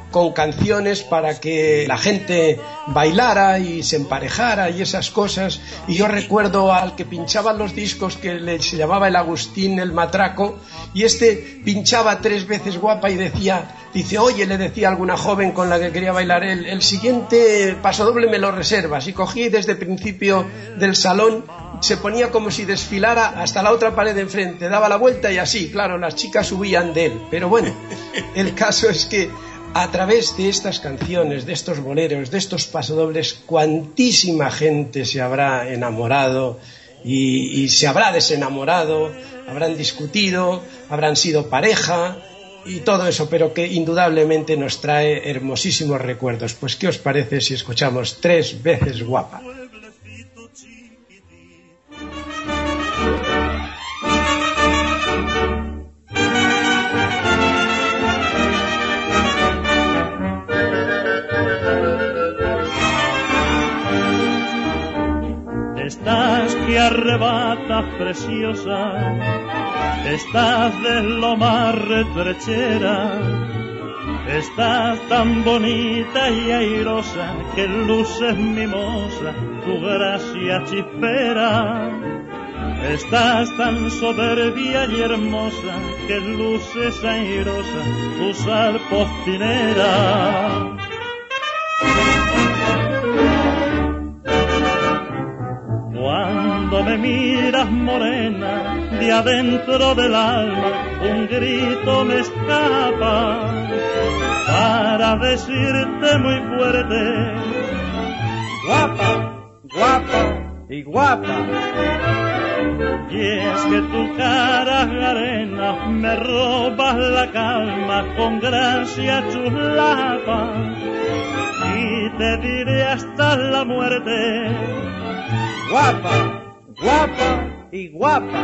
con canciones para que la gente bailara y se emparejara y esas cosas. Y yo recuerdo al que pinchaba los discos, que le, se llamaba el Agustín el Matraco, y este pinchaba tres veces Guapa y decía, dice, oye, le decía a alguna joven con la que quería bailar él, el siguiente pasodoble me lo reservas. Y cogí desde el principio del salón, se ponía como si desfilara hasta la otra pared de enfrente, daba la vuelta y así, claro, las chicas huían de él. Pero bueno, el caso es que a través de estas canciones, de estos boleros, de estos pasodobles, cuantísima gente se habrá enamorado y, y se habrá desenamorado, habrán discutido, habrán sido pareja y todo eso, pero que indudablemente nos trae hermosísimos recuerdos. Pues, ¿qué os parece si escuchamos Tres veces Guapa? Estás que arrebatas preciosa, estás de lo más retrechera, estás tan bonita y airosa que luces mimosa, tu gracia chispera. Estás tan soberbia y hermosa que luces airosa, tu sal postinera. Cuando me miras morena, de adentro del alma, un grito me escapa para decirte muy fuerte, guapa, guapa y guapa. Y es que tu cara arena me robas la calma con gracia chulapa, y te diré hasta la muerte, guapa, guapa y guapa.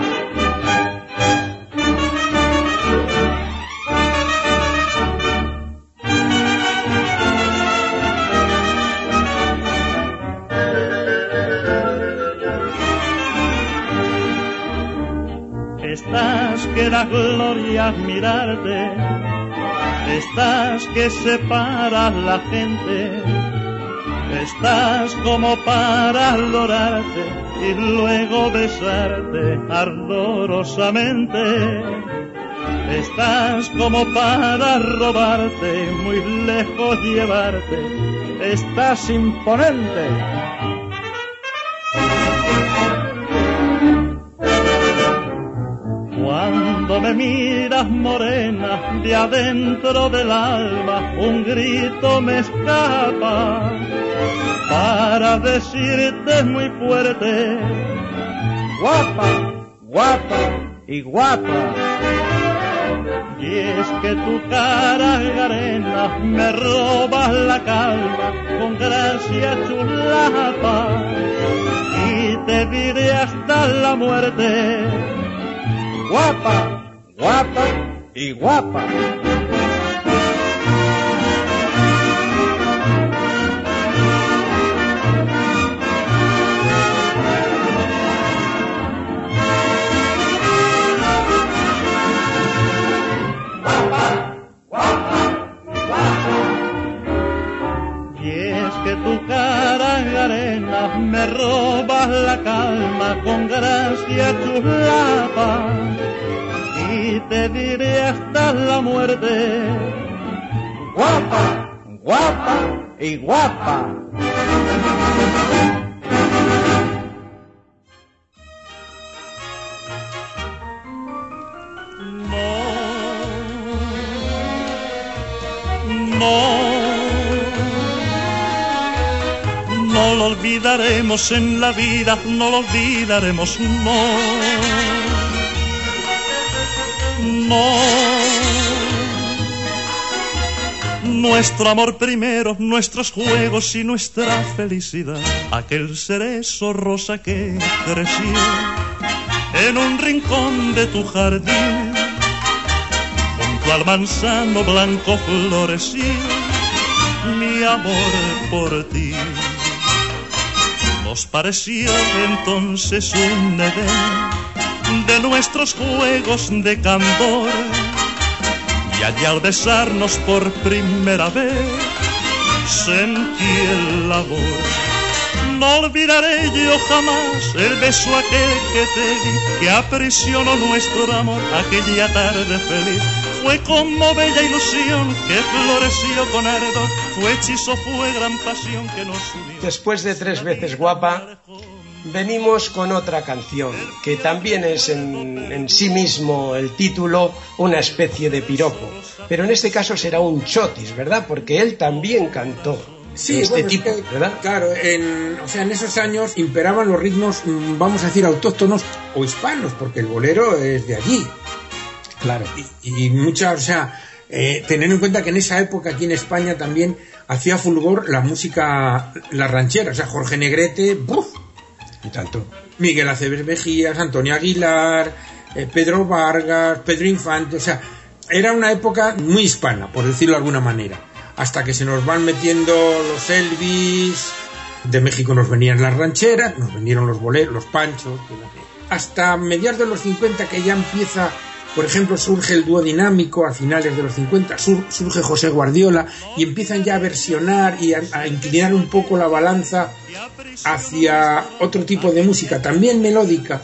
Estás que da gloria mirarte, estás que separas la gente, estás como para adorarte y luego besarte ardorosamente. Estás como para robarte, muy lejos llevarte, estás imponente. Cuando me miras morena, de adentro del alma, un grito me escapa para decirte muy fuerte, guapa, guapa y guapa. Y es que tu cara arena me robas la calma con gracia chulapa, y te diré hasta la muerte, guapa, guapa y guapa. Que tu cara arena me robas la calma con gracia chulapa, y te diré hasta la muerte, guapa, guapa y guapa. No, no. No lo olvidaremos en la vida, no lo olvidaremos, no. No. Nuestro amor primero, nuestros juegos y nuestra felicidad. Aquel cerezo rosa que creció en un rincón de tu jardín, junto al manzano blanco floreció mi amor por ti. Nos pareció entonces un edén de nuestros juegos de candor, y allí al besarnos por primera vez sentí el amor. No olvidaré yo jamás el beso aquel que te di, que aprisionó nuestro amor aquella tarde feliz. Fue como bella ilusión que floreció con ardor, fue hechizo, fue gran pasión que nos unió. Después de Tres veces guapa, venimos con otra canción, que también es en, en sí mismo el título una especie de piropo. Pero en este caso será un chotis, ¿verdad? Porque él también cantó. Sí, este bueno, tipo, es que, ¿verdad? Claro, en, o sea, en esos años imperaban los ritmos, vamos a decir, autóctonos o hispanos, porque el bolero es de allí. Claro. Y, y muchas, o sea, eh, tener en cuenta que en esa época aquí en España también hacía fulgor la música, la ranchera, o sea, Jorge Negrete, ¡buf! Y tanto. Miguel Aceves Mejías, Antonio Aguilar, eh, Pedro Vargas, Pedro Infante, o sea, era una época muy hispana, por decirlo de alguna manera. Hasta que se nos van metiendo los Elvis, de México nos venían las rancheras, nos vinieron los boleros, los panchos, hasta mediados de los cincuenta que ya empieza, por ejemplo, surge el dúo dinámico a finales de los cincuenta, sur, surge José Guardiola y empiezan ya a versionar y a, a inclinar un poco la balanza hacia otro tipo de música, también melódica,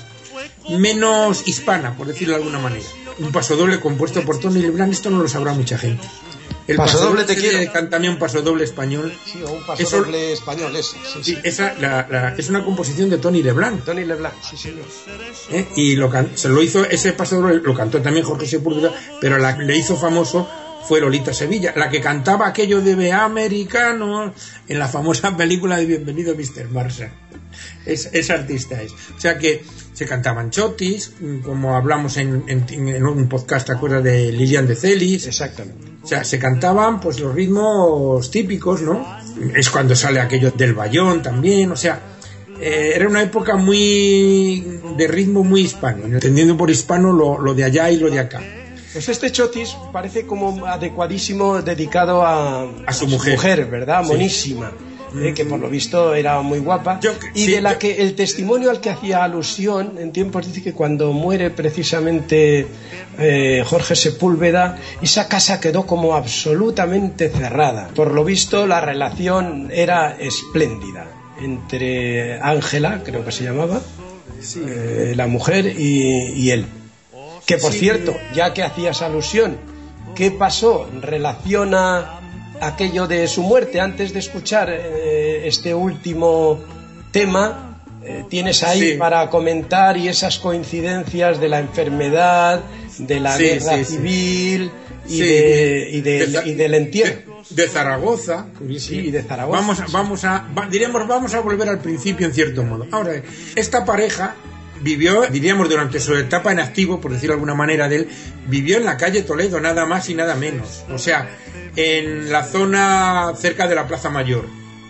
menos hispana, por decirlo de alguna manera. Un pasodoble compuesto por Tony Leblanc, esto no lo sabrá mucha gente. El Pasodoble paso te quiero. Cantan también un pasodoble español. Sí, o un pasodoble español ese. Sí, Sí, sí. esa la, la, es una composición de Tony Leblanc. Tony Leblanc, sí, señor. ¿eh? Y lo can, se lo hizo, ese pasodoble lo cantó también Jorge Sepúlveda, pero la que le hizo famoso fue Lolita Sevilla, la que cantaba aquello de Be Americanos en la famosa película de Bienvenido mister Marshall. Es, esa artista es. O sea que se cantaban chotis, como hablamos en, en, en un podcast, ¿te acuerdas? De Lilian de Celis. Exactamente. O sea, se cantaban pues los ritmos típicos, ¿no? Es cuando sale aquello del bayón también, o sea, eh, era una época muy de ritmo muy hispano, entendiendo por hispano lo, lo de allá y lo de acá. Pues este chotis parece como adecuadísimo dedicado a, A su mujer. ¿verdad? Sí. Monísima. Eh, que por lo visto era muy guapa, Yo- y sí, de la yo- que el testimonio al que hacía alusión en tiempos dice que cuando muere precisamente eh, Jorge Sepúlveda, esa casa quedó como absolutamente cerrada. Por lo visto la relación era espléndida entre Ángela, creo que se llamaba, Sí. eh, la mujer y, y él. Que por Sí. cierto, ya que hacías alusión, ¿qué pasó? Relaciona aquello de su muerte antes de escuchar eh, este último tema. Eh, tienes ahí Sí. para comentar y esas coincidencias de la enfermedad, de la Sí, guerra sí, sí. civil y, Sí, de, y, de- de- y del entierro. De, de Zaragoza. Sí, de Zaragoza. Vamos, a- vamos a, va- diríamos, vamos a volver al principio en cierto modo. Ahora, esta pareja vivió, diríamos, durante su etapa en activo, por decirlo de alguna manera, de él, vivió en la calle Toledo, nada más y nada menos. O sea, en la zona cerca de la Plaza Mayor.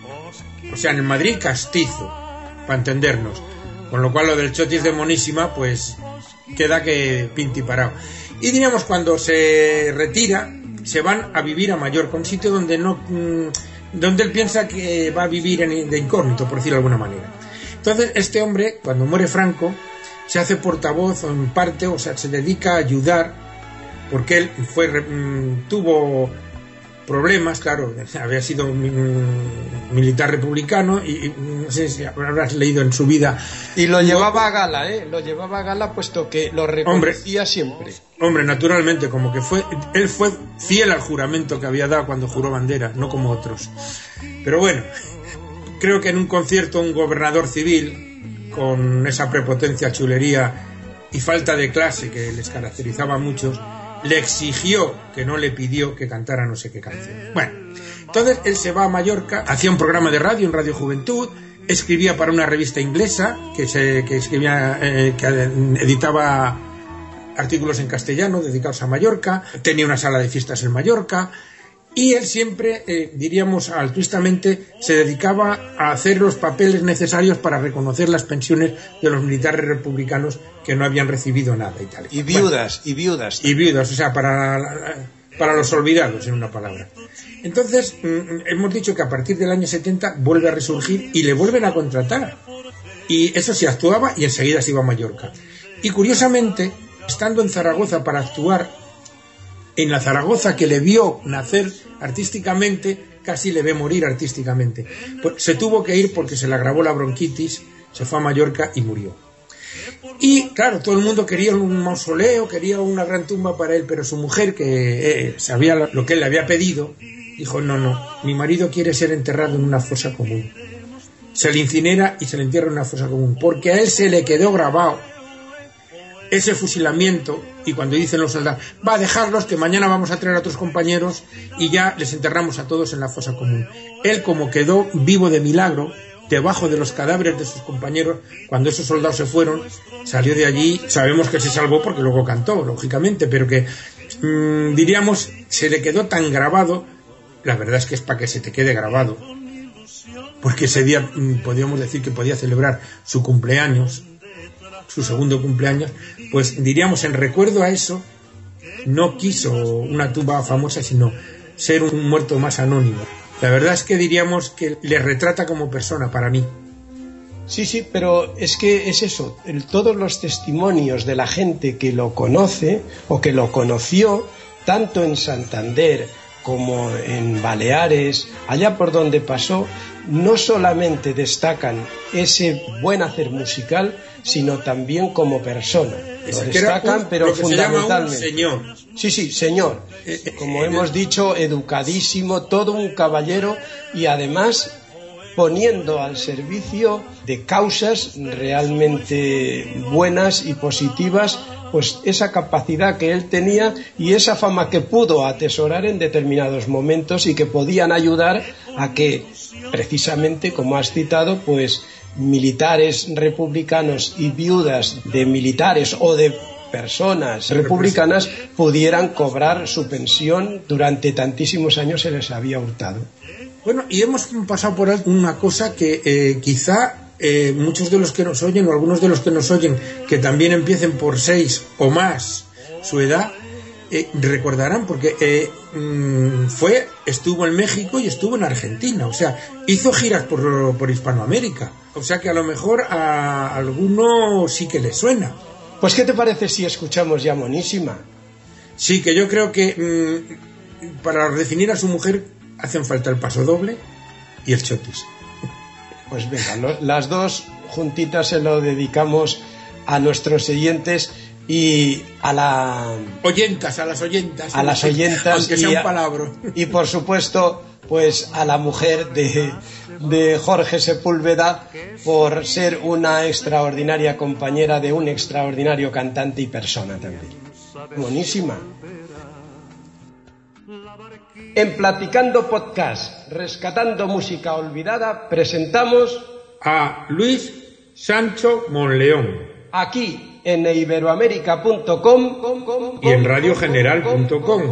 O sea, en el Madrid castizo, para entendernos. Con lo cual lo del chotis de Monísima, pues queda que pintiparado. Y diríamos, cuando se retira, se van a vivir a Mallorca, un sitio donde no mmm, donde él piensa que va a vivir en, de incógnito, por decirlo de alguna manera. Entonces, este hombre, cuando muere Franco, se hace portavoz en parte, o sea, se dedica a ayudar, porque él fue mmm, tuvo problemas, claro, había sido mm, militar republicano y, y no sé si habrás leído en su vida. Y lo llevaba a gala, ¿eh? Lo llevaba a gala puesto que lo reconocía Hombre, siempre. Hombre, naturalmente, como que fue, él fue fiel al juramento que había dado cuando juró bandera, no como otros. Pero bueno, creo que en un concierto un gobernador civil, con esa prepotencia, chulería y falta de clase que les caracterizaba a muchos, le exigió, que no le pidió, que cantara no sé qué canción. Bueno, entonces él se va a Mallorca, hacía un programa de radio en Radio Juventud, escribía para una revista inglesa que se que escribía eh, que editaba artículos en castellano dedicados a Mallorca, tenía una sala de fiestas en Mallorca, y él siempre, eh, diríamos altruistamente, se dedicaba a hacer los papeles necesarios para reconocer las pensiones de los militares republicanos que no habían recibido nada y tal. Y viudas, bueno, y viudas. Y viudas, o sea, para, para los olvidados, en una palabra. Entonces, mm, hemos dicho que a partir del año setenta vuelve a resurgir y le vuelven a contratar. Y eso sí, actuaba y enseguida se iba a Mallorca. Y curiosamente, estando en Zaragoza para actuar, en la Zaragoza que le vio nacer artísticamente, casi le ve morir artísticamente. Pues se tuvo que ir porque se le agravó la bronquitis, se fue a Mallorca y murió. Y claro, todo el mundo quería un mausoleo, quería una gran tumba para él, pero su mujer, que eh, sabía lo que él le había pedido, dijo: no, no, mi marido quiere ser enterrado en una fosa común. Se le incinera y se le entierra en una fosa común, porque a él se le quedó grabado ese fusilamiento. Y cuando dicen los soldados: va a dejarlos, que mañana vamos a traer a otros compañeros y ya les enterramos a todos en la fosa común. Él, como quedó vivo de milagro debajo de los cadáveres de sus compañeros, cuando esos soldados se fueron, salió de allí. Sabemos que se salvó porque luego cantó, lógicamente, pero que mmm, diríamos, se le quedó tan grabado. La verdad es que es para que se te quede grabado, porque ese día mmm, podríamos decir que podía celebrar su cumpleaños, su segundo cumpleaños. Pues diríamos, en recuerdo a eso, no quiso una tumba famosa, sino ser un muerto más anónimo. La verdad es que diríamos que le retrata como persona, para mí. Sí, sí, pero es que es eso, el, todos los testimonios de la gente que lo conoce o que lo conoció, tanto en Santander como en Baleares, allá por donde pasó, no solamente destacan ese buen hacer musical, sino también como persona. Lo destacan, un, pero lo que fundamentalmente. Se llama un señor. Sí, sí, señor. Como hemos dicho, educadísimo, todo un caballero, y además poniendo al servicio de causas realmente buenas y positivas, pues esa capacidad que él tenía y esa fama que pudo atesorar en determinados momentos y que podían ayudar a que, precisamente, como has citado, pues militares republicanos y viudas de militares o de personas republicanas pudieran cobrar su pensión. Durante tantísimos años se les había hurtado. Bueno, y hemos pasado por una cosa que eh, quizá eh, muchos de los que nos oyen, o algunos de los que nos oyen, que también empiecen por seis o más su edad, eh, recordarán, porque eh, mm, fue, estuvo en México y estuvo en Argentina, o sea, hizo giras por, por Hispanoamérica, o sea que a lo mejor a alguno sí que le suena. Pues ¿qué te parece si escuchamos ya Monísima? Sí, que yo creo que mm, para definir a su mujer hacen falta el paso doble y el chotis. Pues venga, lo, las dos juntitas se lo dedicamos a nuestros oyentes y a la... Oyentas, a las oyentas. A las oyentas. Aunque sea un palabra. Y por supuesto, pues a la mujer de, de Jorge Sepúlveda, por ser una extraordinaria compañera de un extraordinario cantante y persona también. Buenísima. En Platicando Podcast, rescatando música olvidada, presentamos a Luis Sancho Monleón, aquí en iberoamérica punto com y en radio general punto com.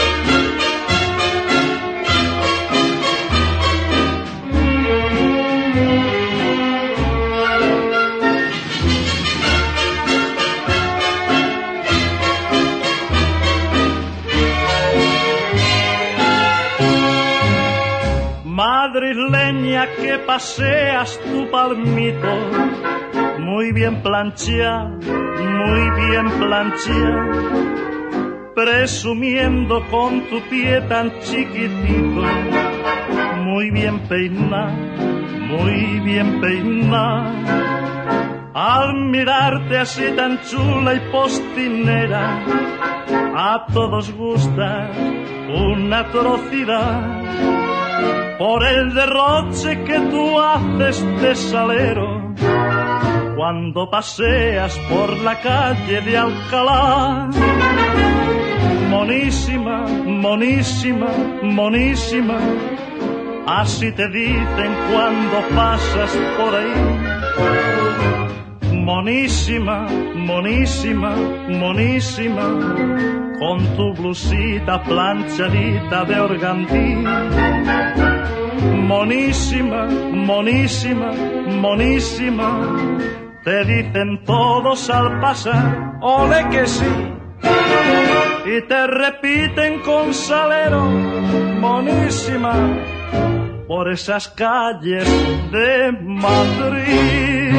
Madrileña que paseas tu palmito, muy bien planchado, muy bien planchado, presumiendo con tu pie tan chiquitito, muy bien peinado, muy bien peinado. Al mirarte así tan chula y postinera, a todos gusta una atrocidad. Por el derroche que tú haces de salero cuando paseas por la calle de Alcalá. Monísima, monísima, monísima, así te dicen cuando pasas por ahí. Monísima, monísima, monísima, con tu blusita planchadita de organdí. Monísima, monísima, monísima, te dicen todos al pasar, ole que sí, y te repiten con salero, monísima, por esas calles de Madrid.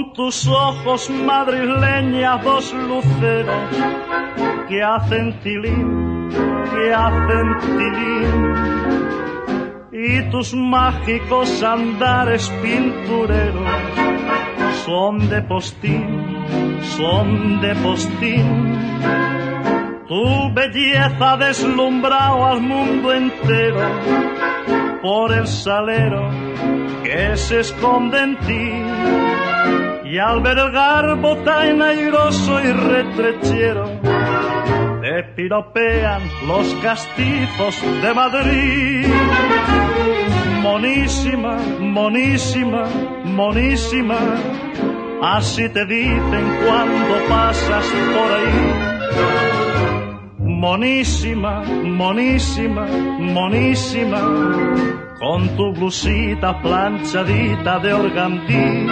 Son tus ojos madrileñas dos luceros que hacen tilín, que hacen tilín, y tus mágicos andares pintureros son de postín, son de postín. Tu belleza deslumbrado al mundo entero por el salero que se esconde en ti, y al ver el garbo tan airoso y retrechero te piropean los castizos de Madrid. Monísima, monísima, monísima, así te dicen cuando pasas por ahí. Monísima, monísima, monísima, con tu blusita planchadita de organdí.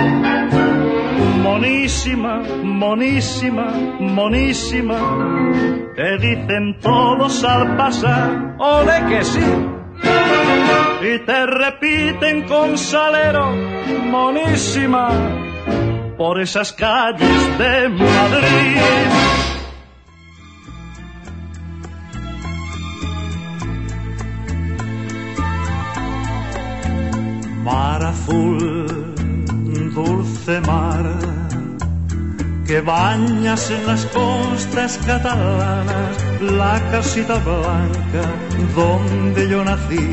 Monísima, monísima, monísima, te dicen todos al pasar, ole que sí. Y te repiten con salero, monísima, por esas calles de Madrid. Mar azul, dulce mar, que bañas en las costas catalanas, la casita blanca donde yo nací,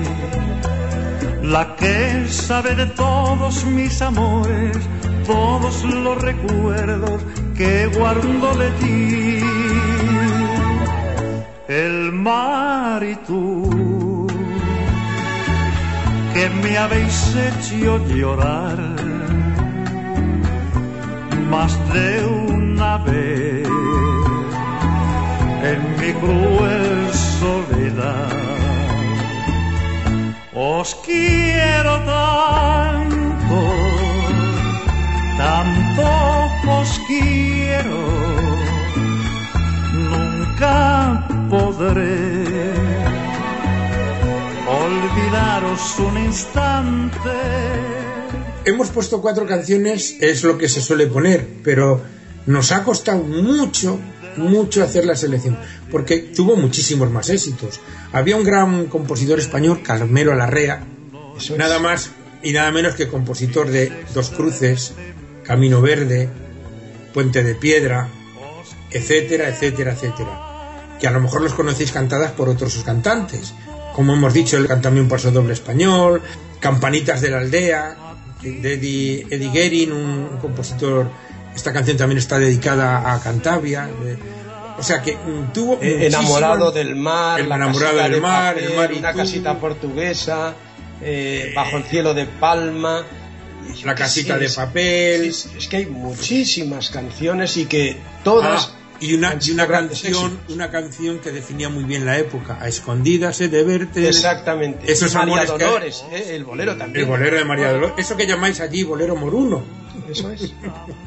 la que sabe de todos mis amores, todos los recuerdos que guardo de ti. El mar y tú, que me habéis hecho llorar más de una vez en mi cruel soledad. Os quiero tanto, tanto os quiero, nunca podré olvidaros un instante. Hemos puesto cuatro canciones, es lo que se suele poner, pero nos ha costado mucho, mucho hacer la selección, porque tuvo muchísimos más éxitos. Había un gran compositor español, Carmelo Larrea, Eso nada es. más y nada menos que compositor de Dos Cruces, Camino Verde, Puente de Piedra, etcétera, etcétera, etcétera, que a lo mejor los conocéis cantadas por otros cantantes. Como hemos dicho, él canta también un paso doble español, Campanitas de la Aldea, de Eddie, Eddie Guerin, un, un compositor. Esta canción también está dedicada a Cantabria. De, o sea que um, tuvo eh, Enamorado del mar, el la enamorado del de mar, papel, el mar y una tú, casita portuguesa, eh, bajo el cielo de Palma, la casita sí, de es, papel. Es, es que hay muchísimas canciones y que todas. Ah. Y una, y una canción una canción que definía muy bien la época, A escondidas he de verte. Exactamente. Esos María amores Dolores, que, eh, el bolero también. El bolero de María Dolores, eso que llamáis allí bolero moruno. Eso es.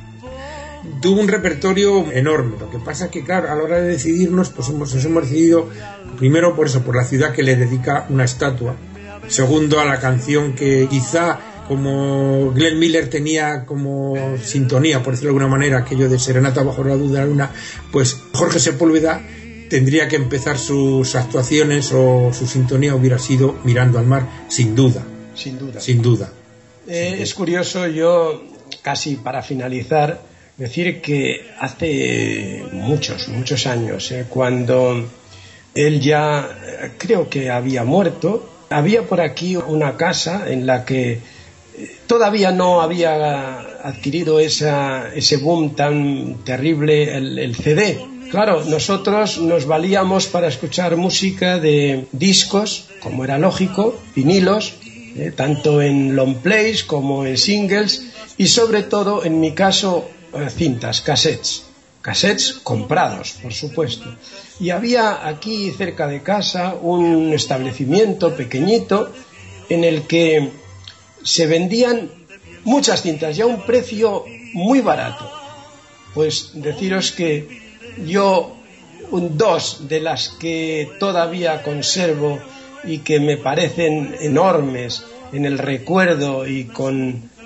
Tuvo un repertorio enorme. Lo que pasa es que, claro, a la hora de decidirnos, pues hemos, nos hemos decidido primero por eso, por la ciudad que le dedica una estatua. Segundo, a la canción que quizá, como Glenn Miller tenía como sintonía, por decirlo de alguna manera, aquello de Serenata bajo la luz de la luna, pues Jorge Sepúlveda tendría que empezar sus actuaciones o su sintonía hubiera sido Mirando al mar, sin duda. Sin duda. Sin duda. Eh, es curioso, yo casi para finalizar, decir que hace muchos, muchos años, eh, cuando él ya eh, creo que había muerto, había por aquí una casa en la que todavía no había adquirido esa, ese boom tan terrible el, el C D. Claro, nosotros nos valíamos para escuchar música de discos, como era lógico, vinilos, eh, tanto en long plays como en singles y sobre todo, en mi caso, eh, cintas, cassettes. Cassettes comprados, por supuesto. Y había aquí cerca de casa un establecimiento pequeñito en el que se vendían muchas cintas y a un precio muy barato. Pues deciros que yo un, dos de las que todavía conservo y que me parecen enormes en el recuerdo y con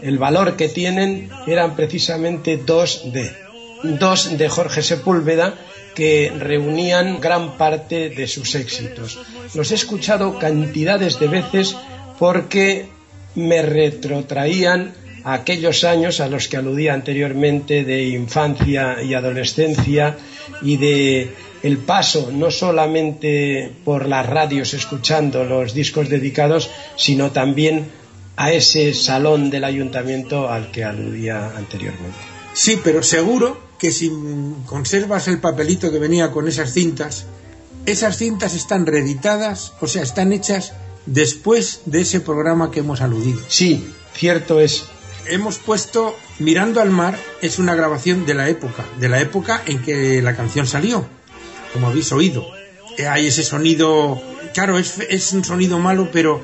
el valor que tienen eran precisamente dos de, dos de Jorge Sepúlveda, que reunían gran parte de sus éxitos. Los he escuchado cantidades de veces porque me retrotraían a aquellos años a los que aludía anteriormente, de infancia y adolescencia, y de el paso no solamente por las radios escuchando los discos dedicados, sino también a ese salón del ayuntamiento al que aludía anteriormente. Sí, pero seguro que si conservas el papelito que venía con esas cintas, esas cintas están reeditadas, o sea, están hechas después de ese programa que hemos aludido. Sí, cierto es. Hemos puesto Mirando al mar, es una grabación de la época, de la época en que la canción salió, como habéis oído. Hay ese sonido, claro, es, es un sonido malo, pero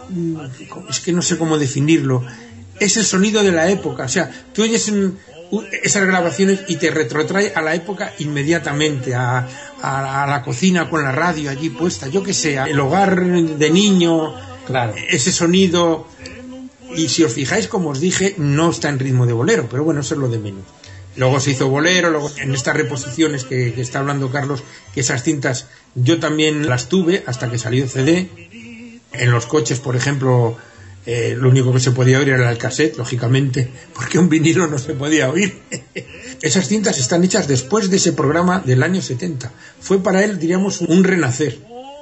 es que no sé cómo definirlo. Es el sonido de la época, o sea, tú oyes un, esas grabaciones y te retrotrae a la época inmediatamente, a, a, a la cocina con la radio allí puesta, yo que sé, el hogar de niño, claro. Ese sonido. Y si os fijáis, como os dije, no está en ritmo de bolero, pero bueno, eso es lo de menos. Luego se hizo bolero, luego en estas reposiciones que, que está hablando Carlos, que esas cintas yo también las tuve hasta que salió C D. En los coches, por ejemplo, eh, lo único que se podía oír era el cassette, lógicamente, porque un vinilo no se podía oír. Esas cintas están hechas después de ese programa del año setenta. Fue para él, diríamos, un renacer.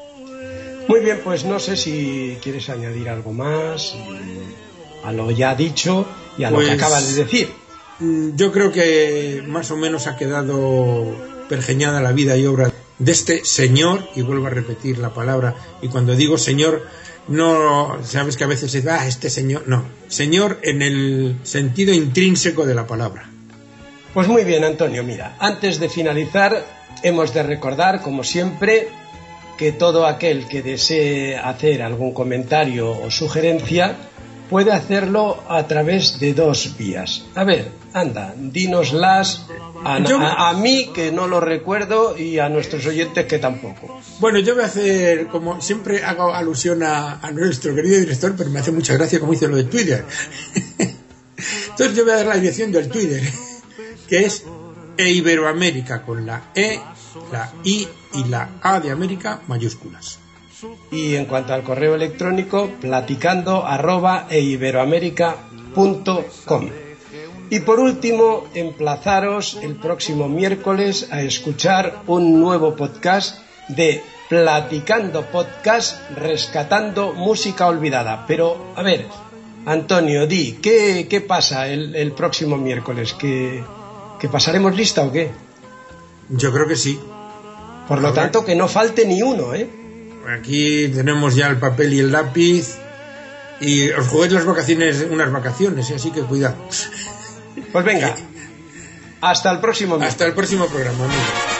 Muy bien, pues no sé si quieres añadir algo más a lo ya dicho y a pues, lo que acabas de decir. Yo creo que más o menos ha quedado pergeñada la vida y obra de este señor, y vuelvo a repetir la palabra, y cuando digo señor, no, sabes que a veces se dice, ah, este señor, no, señor en el sentido intrínseco de la palabra. Pues muy bien, Antonio, mira, antes de finalizar, hemos de recordar, como siempre, que todo aquel que desee hacer algún comentario o sugerencia puede hacerlo a través de dos vías. A ver, anda, dínoslas a, yo, a, a mí, que no lo recuerdo, y a nuestros oyentes, que tampoco. Bueno, yo voy a hacer, como siempre hago alusión a, a nuestro querido director, pero me hace mucha gracia como dice lo de Twitter. Entonces yo voy a dar la dirección del Twitter, que es eiberoamérica, con la E, la I y la A de América mayúsculas. Y en cuanto al correo electrónico, platicando arroba eiberoamerica punto com. Y por último, emplazaros el próximo miércoles a escuchar un nuevo podcast de Platicando Podcast, rescatando música olvidada. Pero, a ver, Antonio, di, ¿qué, qué pasa el, el próximo miércoles? ¿Que, ¿Que pasaremos lista o qué? Yo creo que sí. Por lo tanto, que no falte ni uno, ¿eh? Aquí tenemos ya el papel y el lápiz, y os juguéis las vacaciones, unas vacaciones, así que cuidado. Pues venga, hasta el próximo mes. Hasta el próximo programa, amigos.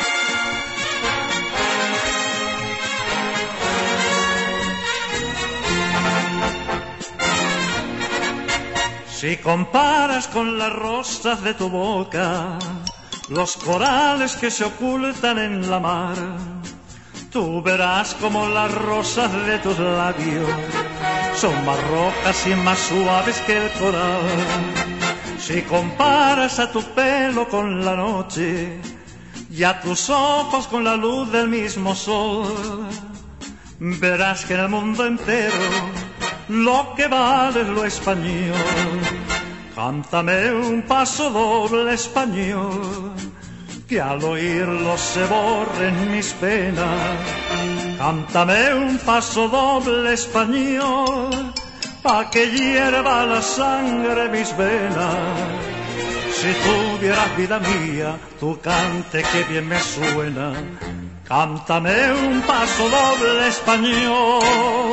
Si comparas con las rosas de tu boca los corales que se ocultan en la mar, tú verás como las rosas de tus labios son más rojas y más suaves que el coral. Si comparas a tu pelo con la noche y a tus ojos con la luz del mismo sol, verás que en el mundo entero lo que vale es lo español. Cántame un paso doble español, que al oírlo se borren mis penas. Cántame un paso doble español, pa' que hierva la sangre mis venas. Si tuvieras vida mía, tu cante que bien me suena. Cántame un paso doble español.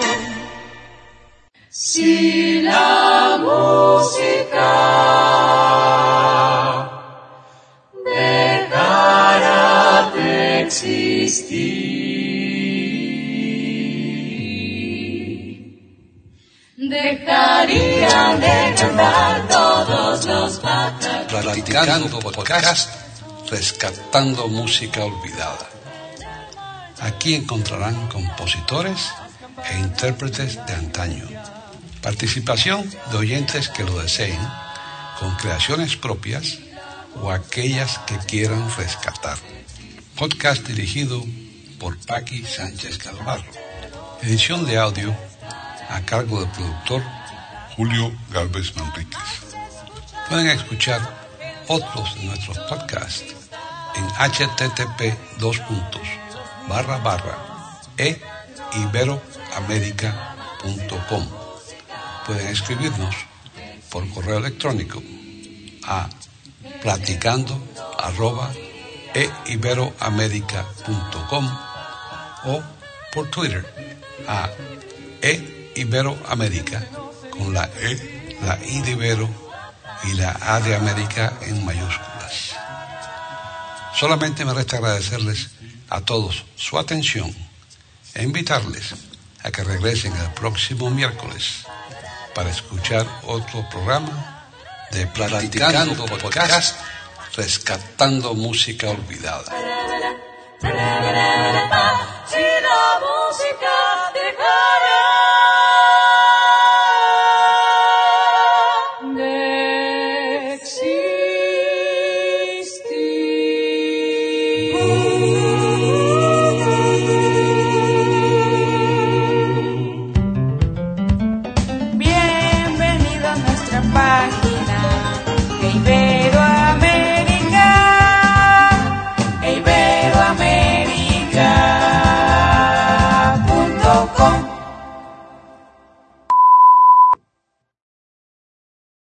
Si la música dejara de existir, dejarían de cantar todos los pájaros. Platicando Podcast, rescatando música olvidada. Aquí encontrarán compositores e intérpretes de antaño, Participación de oyentes que lo deseen, con creaciones propias o aquellas que quieran rescatar. Podcast dirigido por Paqui Sánchez Calvarro. Edición de audio a cargo del productor Julio Galvez Manríquez. Pueden escuchar otros de nuestros podcasts en http dos puntos barra barra e iberoamerica punto com. Pueden escribirnos por correo electrónico a platicando arroba e iberoamerica punto com o por Twitter a e iberoamerica con la E, la I de Ibero y la A de América en mayúsculas. Solamente me resta agradecerles a todos su atención e invitarles a que regresen el próximo miércoles para escuchar otro programa de Platicando Podcast, rescatando música olvidada.